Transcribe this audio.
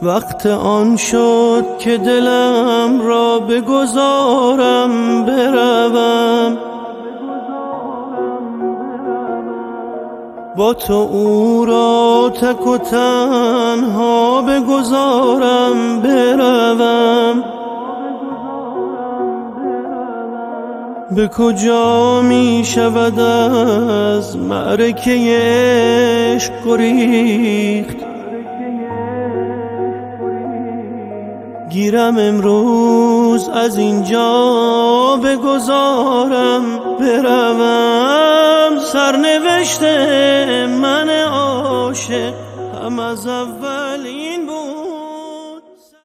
وقت آن شد که دلم را بگذارم بروم، با تو او را تک و تنها بگذارم بروم. به کجا می شود از معرکه عشق گریخت؟ گیرم امروز از اینجا بگذارم بروم. سرنوشت من عاشق هم از اول